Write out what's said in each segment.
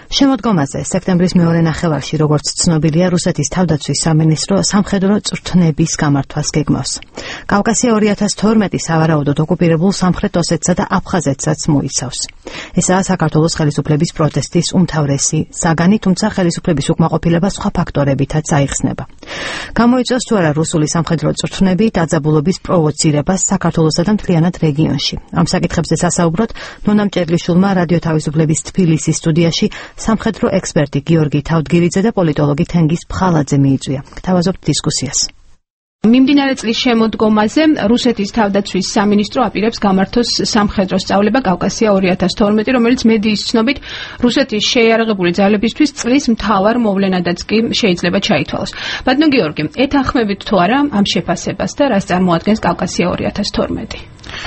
შემოდგომაზე სექტემბრის მეორე ნახევარში, როგორც ცნობილია, რუსეთის თავდაცვის სამინისტრო სამხედრო წვრთნების გამართვას გეგმავს. კავკასია 2012 სავარაუდოდ ოკუპირებულ სამხრეთ ოსეთსა და აფხაზეთსაც მოიცავს. ესაა საქართველოს ხელისუფლების პროტესტის უმთავრესი საგანი, თუმცა ხელისუფლების უკმაყოფილება სხვა ფაქტორებითაც აიხსნება. გამოიწვევს თუ არა რუსული სამხედრო წვრთნები დაძაბულობის პროვოცირებას საქართველოსა და მთლიანად რეგიონში. ამ საკითხებზე სასაუბროდ ნონა მჭერლიშვილმა რადიო თავისუფლების თბილისის სტუდიაში სამხედრო ექსპერტი გიორგი თავდგირიძე და პოლიტოლოგი თენგიზ ფხალაძე მიიწვია. გთავაზობთ დისკუსიას. მიმდინარე წლის შემოდგომაზე რუსეთის თავდაცვის სამინისტრო აპირებს გამართოს სამხედრო სწავლება კავკასია 2012, რომელიც მედიის ცნობით რუსეთის შეიარაღებული ძალებისთვის წლის მთავარ მოვლენადაც კი შეიძლება ჩაითვალოს. ბატონო გიორგი, ეთანხმებით თუ არა ამ შეფასებას და რას წარმოადგენს კავკასია 2012?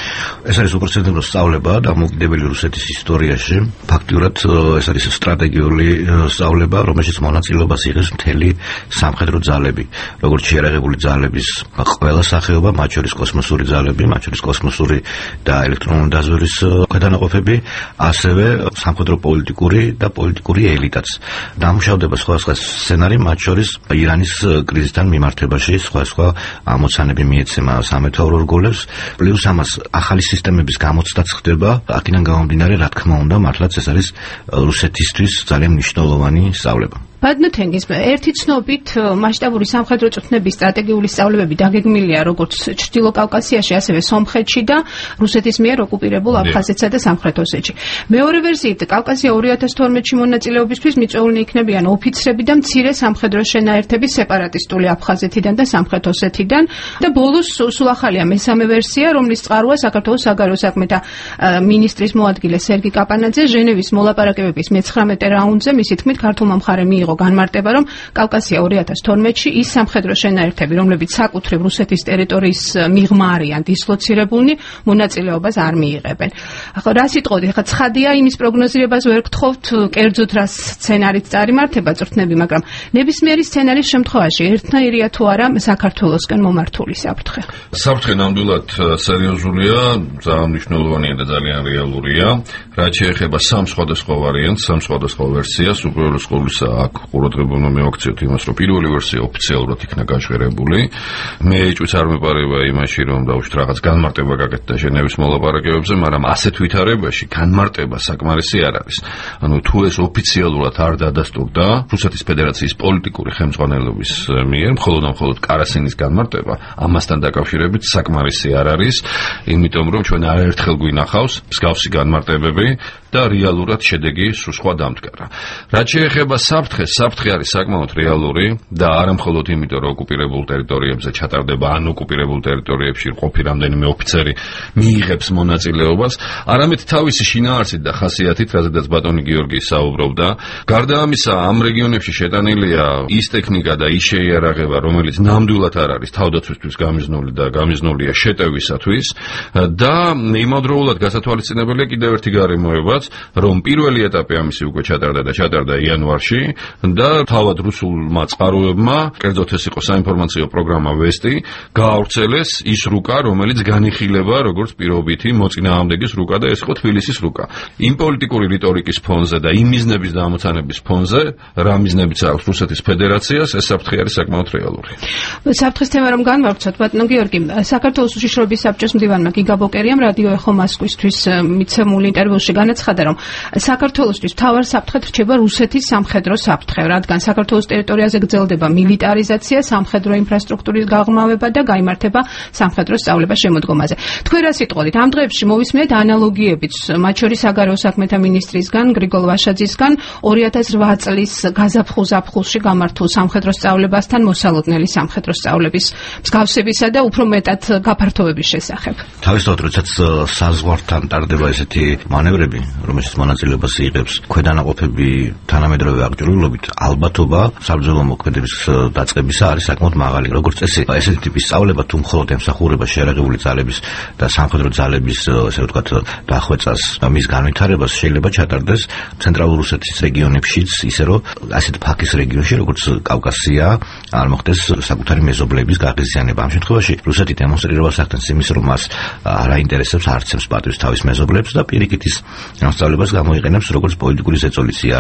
ეს არის უპრეცედენტო სწავლება დამოუკიდებელი რუსეთის ისტორიაში. ფაქტიურად ეს არის სტრატეგიული სწავლება, რომელშიც მონაწილეობას იღებს მთელი სამხედრო ძალები, როგორც შეიარაღებული ძალების ყველა სახეობა, მათ შორის კოსმოსური ძალები, მათ შორის კოსმოსური და ელექტრონული დაზვერვის ქვედანაყოფები, ასევე სამხედრო პოლიტიკური ელიტაც. დამუშავდება სხვადასხვა სცენარი, მათ შორის ირანის კრიზისთან მიმართებაში სხვა ამოცანები მიეცემა სამეთაურო რგოლებს, პლუს ამას ახალი სისტემების გამოცდაც ხდება. აქედან გამომდინარე, რა თქმა უნდა, მართლაც ეს არის რუსეთისთვის ძალიან მნიშვნელოვანი სწავლება. ბატონო თენგიზ, ერთი ცნობით მასშტაბური სამხედრო წვრთნების სტრატეგიული სწავლებები დაგეგმილია როგორც ჩრდილო კავკასიაში, ასევე სომხეთში და რუსეთის მიერ ოკუპირებულ აფხაზეთსა და სამხრეთ ოსეთში. მეორე ვერსიით, კავკასია 2012-ში მონაწილეობისთვის მიწვეულნი იქნებიან ოფიცრები და მცირე სამხედრო შენაერთები სეპარატისტული აფხაზეთიდან და სამხრეთ ოსეთიდან და ბოლოს სულ ახალია მესამე ვერსია, რომლის წყაროა საქართველოს საგარეო საქმეთა მინისტრის მოადგილე სერგი კაპანაძე ჟენევის მოლაპარაკებების მე-19 რაუნდზე მისი თქმით ქართულმა მხარემ მიიღო განმარტება, რომ კავკასია 2012-ში ის სამხედრო შენაერთები, რომლებიც საკუთრივ რუსეთის ტერიტორიის მიღმა არიან დისლოცირებულნი, მონაწილეობას არ მიიღებენ. ახლა რა სიტყოდი, ახლა ცხადია იმის პროგნოზირებას ვერ გთხოვთ, კერძოდ რა სცენარით წარიმართება წვრთნები, მაგრამ ნებისმიერი სცენარის შემთხვევაში ერთნაირია თუ არა საქართველოსკენ მომართული საფრთხე. საფრთხე ნამდვილად სერიოზულია, ძალიან მნიშვნელოვანია და ძალიან რეალურია. რაც შეეხება სამ სხვადასხვა ვარიანტს, სამ სხვადასხვა ვერსიას, უპირველეს ყოვლისა აქ ყურადღება მივაქციოთ იმას, რომ პირველი ვერსია ოფიციალურად იქნა გაჟღერებული. მე ეჭვიც არ მეპარება იმაში, რომ დაუშვით რაღაც განმარტება გაკეთდა ჟენევის მოლაპარაკებებზე, მაგრამ ასეთ ვითარებაში განმარტება საკმარისი არ არის. ანუ თუ ეს ოფიციალურად არ დადასტურდა რუსეთის ფედერაციის პოლიტიკური ხელმძღვანელობის მიერ, მხოლოდ კარასინის განმარტება ამასთან დაკავშირებით საკმარისი არ არის, იმიტომ რომ ჩვენ არაერთხელ გვინახავს მსგავსი განმარტებები და რეალურად შედეგი სხვა დამდგარა. რაც შეეხება საფრთხე არის საკმაოდ რეალური და არა მხოლოდ იმიტომ, რომ ოკუპირებულ ტერიტორიებზე ჩატარდება ან ოკუპირებულ ტერიტორიებში ყოფი რამდენიმე ოფიცერი მიიღებს მონაწილეობას, არამედ თავისი შინაარსით და ხასიათით, რაზედაც ბატონი გიორგი საუბრობდა. გარდა ამისა, ამ რეგიონებში შეტანილია ის ტექნიკა და ის შეიარაღება, რომელიც ნამდვილად არ არის თავდაცვისთვის გამიზნული და გამიზნულია შეტევისათვის და იმავდროულად გასათვალისწინებელია კიდევ ერთი გარემოებაც, რომ პირველი ეტაპი ამისი უკვე ჩატარდა იანვარში და თავად რუსულმა წყაროებმა, კერძოდ ეს იყო საინფორმაციო პროგრამა ვესტი, გაავრცელეს ის რუკა, რომელიც განიხილება როგორც პირობითი მოწინააღმდეგის რუკა და ეს იყო თბილისის რუკა. იმ პოლიტიკური რიტორიკის ფონზე და იმ მიზნების და ამოცანების ფონზე, რა მიზნებიც აქვს რუსეთის ფედერაციას, ეს საფრთხე არის საკმაოდ რეალური. საფრთხის თემა რომ განვავრცოთ, ბატონო გიორგი, საქართველოს უშიშროების საბჭოს მდივანმა გიგა ბოკერიამ რადიო ეხო მოსკოვისთვის მიცემულ ინტერვიუში განაცხადა, რომ საქართველოსთვის მთავარ საფრთხედ რჩება რუსეთის სამხედრო საფრთხე, რადგან საქართველოს ტერიტორიაზე გრძელდება მილიტარიზაცია, სამხედრო ინფრასტრუქტურის გაღრმავება და გაიმართება სამხედრო სწავლება შემოდგომაზე. თქვენ რა სიტყოდით, ამ დღეებში მოვისმენთ ანალოგიებიც, მათ შორის საგარეო საქმეთა მინისტრისგან, გრიგოლ ვაშაძისგან 2008 წლის გაზაფხულში გამართულ სამხედრო სწავლებასთან მოსალოდნელი სამხედრო სწავლების მსგავსებისა და უფრო მეტად გაფართოების შესახებ. თავისთავად, როდესაც საზღვართან ტარდება ესეთი მანევრები, რომელშიც მონაწილეობას იღებს ქვედანაყოფები თანამედროვე აღჭურვილობით, ალბათობა საბრძოლო მოქმედების დაწყებისა არის საკმაოდ მაღალი. როგორც წესი, ესეთი ტიპის სწავლება თუ მხოლოდ ემსახურება შეიარაღებული ძალების და სამხედრო ძალების, ესე ვთქვათ, დახვეწას და მის განვითარებას შეიძლება ჩატარდეს ცენტრალურ რუსეთის რეგიონებშიც, ისე რომ ასეთ ფაქის რეგიონში, როგორც კავკასია, არ მოხდეს საკუთარი მეზობლების გაღიზიანება. ამ შემთხვევაში რუსეთი დემონსტრირებას ახდენს იმის, რომ მას არ აინტერესებს, არ ცემს პატივს თავის მეზობლებს და პირიქით ის ამ სწავლებას გამოიყენებს როგორც პოლიტიკური ზეწოლის იარაღი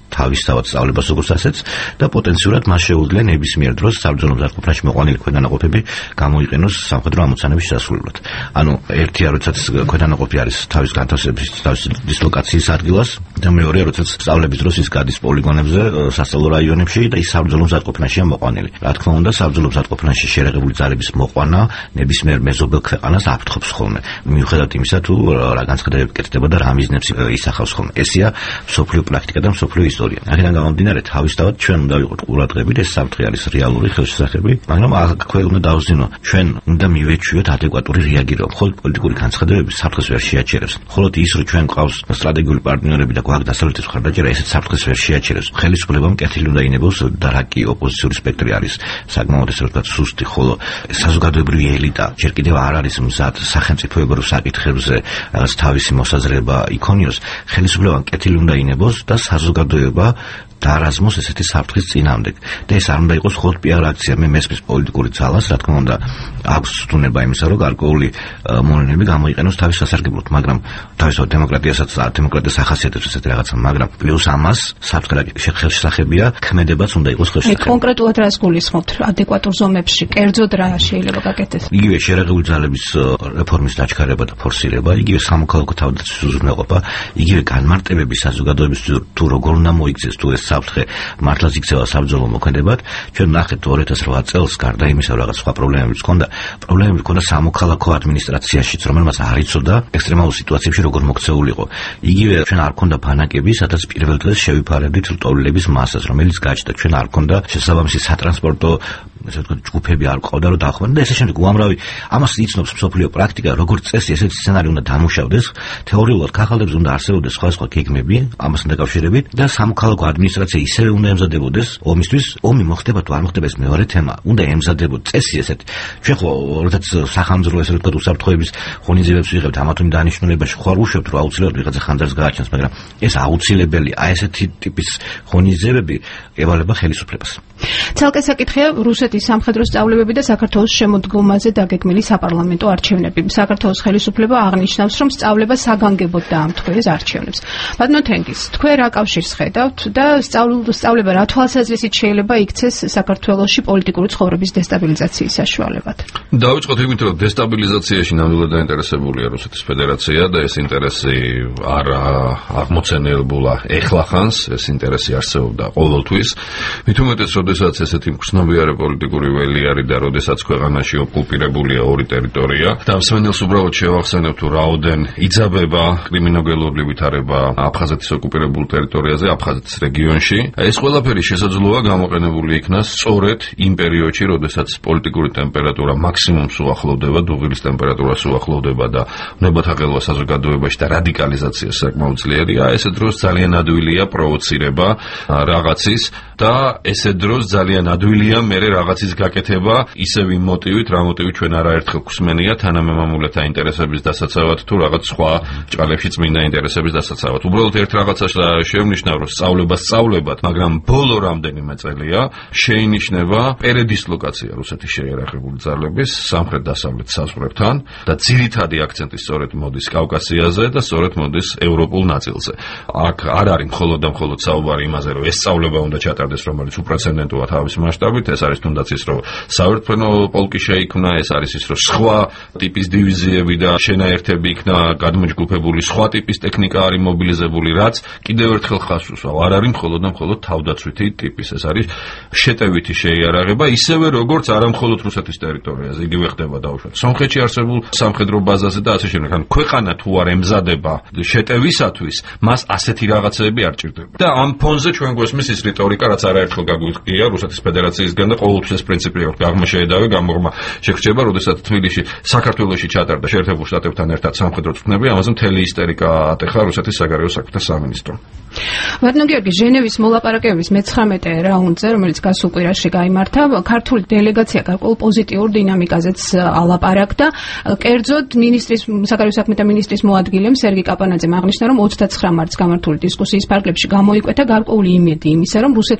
თავისთავად სწავლებას როგორც ასეთს და პოტენციურად მას შეუძლია ნებისმიერ დროს საბრძოლო მზადყოფნაში მოყვანილი ქვედანაყოფები გამოიყენოს სამხედრო ამოცანების შესრულებლად. ანუ ერთია, როდესაც ქვედანაყოფი არის თავის განთავსების, თავის დისლოკაციის ადგილას და მეორეა, როდესაც სწავლების დროს ის გადის პოლიგონებზე, სასწავლო რაიონებში და ის საბრძოლო მზადყოფნაშია მოყვანილი. რა თქმა უნდა, საბრძოლო მზადყოფნაში შერეღებული ძალების მოყვანა ნებისმიერ მეზობელ ქვეყანას აფრთხობს ხოლმე. მიუხედავად იმისა, თუ რა განცხადებები კეთდება და რა მიზნებს ისახავს ხოლმე. ესია მსოფლიო პრაქტიკა და მსოფლიო ისტორია. აქედან გამომდინარე, თავისთავად ჩვენ უნდა ვიყოთ ყურადღებით, ეს საფრთხე არის რეალური ხელშესახები, მაგრამ აქვე უნდა დავზინო, ჩვენ უნდა მივეჩვიოთ ადეკვატური რეაგირება. მხოლოდ პოლიტიკური განცხადებები საფრთხეს ვერ შეაჩერებს. მხოლოდ ის, რომ ჩვენ გვყავს სტრატეგიული პარტნიორები და გვაქვს დასავლეთის მხარდაჭერა, ესეც საფრთხეს ვერ შეაჩერებს. ხელისუფლებამ კეთილი უნდა ინებოს და რა კი ოპოზიციური სპექტრი არის საკმაოდ ესე ვთქვათ სუსტი, ხოლო საზოგადოებრივი ელიტა ჯერ კიდევ არ არის მზად სახელმწიფოებრივ საკითხებზე რაღაც თავისი მოსაზრება იქონიოს. ხელისუფლებამ კეთილი უნდა ინებოს და საზოგადოება დაარაზმოს ესეთი საფრთხის წინააღმდეგ. და ეს არ უნდა იყოს მხოლოდ პიარ აქცია. მე მესმის პოლიტიკური ძალას, რა თქმა უნდა, აქვს ცდუნება იმისა, რომ გარკვეული მოვლენები გამოიყენოს თავის სასარგებლოდ, მაგრამ თავისთავად დემოკრატიასაც დემოკრატიას ახასიათებს ესეთი რაღაცა, მაგრამ პლუს ამას საფრთხე ხელშესახებია, ქმედებაც უნდა იყოს ხელშესახები. კონკრეტულად რას გულისხმობთ ადეკვატურ ზომებში? კერძოდ რა შეიძლება გაკეთდეს? იგივე შერეღებული ძალების რეფორმის დაჩქარება და ფორსირება, იგივე სამოქალაქო თავდაცვის უზრუნველყოფა, იგივე განმარტებები საზოგადოების თუ როგორ უნდა მოიქცეს თუ ეს საფრთხე მართლაც იქცევა საბრძოლო მოქმედებად. ჩვენ ნახეთ 2008 წელს გარდა იმისა, რომ რაღაც სხვა პრობლემებიც ჰქონდა, პრობლემები ჰქონდა სამოქალაქო ადმინისტრაციაშიც, რომელმაც არ იცოდა ექსტრემალურ სიტუაციებში როგორ მოქცეულიყო. იგივე ჩვენ არ ჰქონდა ბანაკები, სადაც პირველ დღეს შევიფარებდით ლტოლვილების მასას, რომელიც გაჩნდა. ჩვენ არ ჰქონდა შესაბამისი სატრანსპორტო ესე ვთქვათ ჯგუფები არ ყავდა რომ დახვდნენ და ესე შემდეგ. უამრავი ამას იცნობს მსოფლიო პრაქტიკა, როგორც წესი ესეთი სცენარი უნდა დამუშავდეს. თეორიულად ქაღალდებზე უნდა არსებობდეს სხვადასხვა გეგმები ამასთან დაკავშირებით და სამოქალაქო ადმინისტრაცია ისევე უნდა ემზადებოდეს ომისთვის. ომი მოხდება თუ არ მოხდება, ეს მეორე თემა. უნდა ემზადებოდეს წესი ესეთი. ჩვენ ხო როდესაც სახანძრო ესე ვთქვათ უსაფრთხოების ღონისძიებებს ვიღებთ, ამა თუ იმ დანიშნულებაში ხო არ უშვებთ რომ აუცილებლად ვიღაცა ხანძარს გააჩენს, მაგრამ ეს აუცილებელი ესეთი ტიპის ღონისძიებები ევალება ხელისუფლებას. ცალკე საკითხია რუსეთის სამხედრო სწავლებები და საქართველოს შემოდგომაზე დაგეგმილი საპარლამენტო არჩევნები. საქართველოს ხელისუფლება აღნიშნავს, რომ სწავლება საგანგებოდ დაამტკიცეს არჩევნებს. ბატონო თენგიზ, თქვენ რა კავშირს ხედავთ და სწავლება რა თვალსაზრისით შეიძლება იქცეს საქართველოში პოლიტიკური ცხოვრების დესტაბილიზაციის საშუალებად? დავიწყოთ იმით, რომ დესტაბილიზაციაში ნამდვილად დაინტერესებულია რუსეთის ფედერაცია და ეს ინტერესი არ აღმოცენებულა ეხლახანს, ეს ინტერესი არსებობდა ყოველთვის. მით უმეტეს, როდესაც ესეთი მგრძნობიარე პოლიტიკური ველი არის და როდესაც ქვეყანაში ოკუპირებულია ორი ტერიტორია და მსმენელს უბრალოდ შევახსენებ თუ რაოდენ იძაბება კრიმინოგენული ვითარება აფხაზეთის ოკუპირებულ ტერიტორიაზე, აფხაზეთის რეგიონში. ეს ყველაფერი შესაძლოა გამოყენებული იქნას სწორედ იმ პერიოდში, როდესაც პოლიტიკური ტემპერატურა მაქსიმუმს უახლოვდება, დუღილის ტემპერატურას უახლოვდება და ნებათაღელვა საზოგადოებაში და რადიკალიზაცია საკმაოდ ძლიერია. ესე დროს ძალიან ადვილია პროვოცირება რაღაცის და ესე დროს ძალიან ადვილია მერე რაღაცის გაკეთება ისევ იმ მოტივით, რა მოტივით ჩვენ არაერთხელ გვსმენია თანამემამულეთა ინტერესების დასაცავად თუ რაღაც სხვა ჭალებში წმინდა ინტერესების დასაცავად. უბრალოდ ერთ რაღაცას შევნიშნავ, რომ სწავლებად, მაგრამ ბოლო რამდენიმე წელია შეინიშნება პერედისლოკაცია რუსეთის შეიარაღებული ძალების სამხრეთ-დასავლეთ საზღვრებთან და ძირითადი აქცენტი სწორედ მოდის კავკასიაზე და სწორედ მოდის ევროპულ ნაწილზე. აქ არ არის მხოლოდ და მხოლოდ საუბარი იმაზე, რომ ეს სწავლება უნდა ჩატარდეს, რომელიც უპრეცედენტოა თავის მასშტაბით, ეს არის თუნდაც ის, რომ საერთო პოლკი შეიქმნა, ეს არის ის, რომ სხვა ტიპის დივიზიები და შენაერთები იქნა გადმოჯგუფებული, სხვა ტიპის ტექნიკა არის მობილიზებული, რაც კიდევ ერთხელ ხაზს უსვამს. არ არის მხოლოდ და მხოლოდ თავდაცვითი ტიპის, ეს არის შეტევითი შეიარაღება, ისევე როგორც არა მხოლოდ რუსეთის ტერიტორიაზე, იგივე ხდება დაუშვათ სომხეთში არსებულ სამხედრო ბაზაზე და ასე შემდეგ. ან ქვეყანა თუ არ ემზადება შეტევისათვის, მას ასეთი რაღაცები არ ჭირდება. და ამ ფონზე ჩვენ გვესმის ის რიტორიკა, რაც არაერთხელ გაგვიწყია რუსეთის ფედერაციისგან და ყოველთვის ეს პრინციპი აქვს გაღმა შეედავე, გამოგმა შეგრჩება, როდესაც თბილისში საქართველოში ჩატარდა შეერთებულ შტატებთან ერთად სამხედრო წვრთნები, ამაზე მთელი ისტერიკა ატეხა რუსეთის საგარეო საქმეთა სამინისტრომ. ბატონო გიორგი, ჟენევის მოლაპარაკებების მე-19 რაუნდზე, რომელიც გასულ კვირაში გაიმართა, ქართული დელეგაცია გარკვეულ პოზიტიურ დინამიკაზეც ალაპარაკდა. კერძოდ საგარეო საქმეთა მინისტრის მოადგილემ სერგი კაპანაძემ აღნიშნა, რომ 29 მარტს გამართული დისკუსიის ფარგლებში გამოიკვეთა გარკვეული იმედი იმისა, რომ რუსეთმა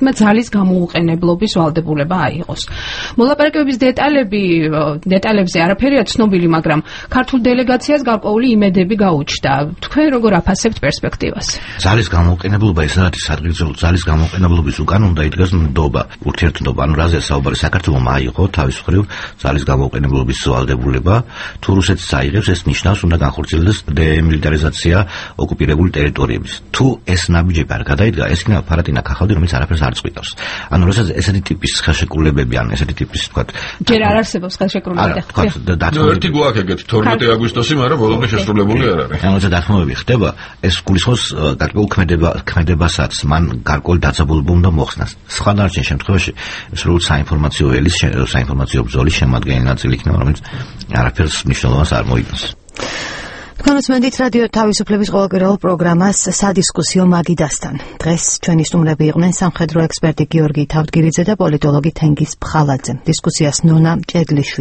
მართლმადიდებლმა ძალის გამოუყენებლობის ვალდებულება აიღოს. მოლაპარაკებების დეტალებზე არაფერია ცნობილი, მაგრამ ქართულ დელეგაციას გარკვეული იმედები გაუჩნდა. თქვენ როგორ აფასებთ პერსპექტივას? ძალის გამოუყენებლობა ეს არის სადგრძელო ძალის გამოუყენებლობის უკან უნდა იდგას ნდობა, ურთიერთობა, ანუ რაზეა საუბარი, საქართველოს აიღო თავის მხრივ ძალის გამოუყენებლობის ვალდებულება, თუ რუსეთს აიღებს, ეს ნიშნავს უნდა განხორციელდეს დემილიტარიზაცია ოკუპირებული ტერიტორიების. თუ ეს ნაბიჯები არ გადაიდგა, ეს იქნება ფარატინა ქაღალდი, რომელიც არაფერს არ წყვიტავს. ანუ როდესაც ესეთი ტიპის ხელშეკრულებები, ან ესეთი ტიპის თქვათ, ჯერ არ არსებობს ხელშეკრულება. ერთი გვაქვს ეგეთი 12 აგვისტოსი, მაგრამ ბოლომდე შესრულებული არ არის. ანუ როცა დათმობები ხდება, ეს გულისხმობს გარკვეულ ქმედებასაც, მან გარკვეული დაძაბულობა უნდა მოხსნას. სხვა დანარჩენ შემთხვევაში სრულ საინფორმაციო ველის, საინფორმაციო ბრძოლის შემადგენელი ნაწილი იქნება, რომელიც არაფერს მნიშვნელოვანს არ მოიგონს. თქვენს მენდით რადიო თავისუფლების ყოველკვირეულ პროგრამას სადისკუსიო მაგიდასთან. დღეს ჩვენი სტუმრები იყვნენ სამხედრო ექსპერტი გიორგი თავდგირიძე და პოლიტოლოგი თენგიზ ფხალაძე. დისკუსიას ნონა ჭედლიშვილი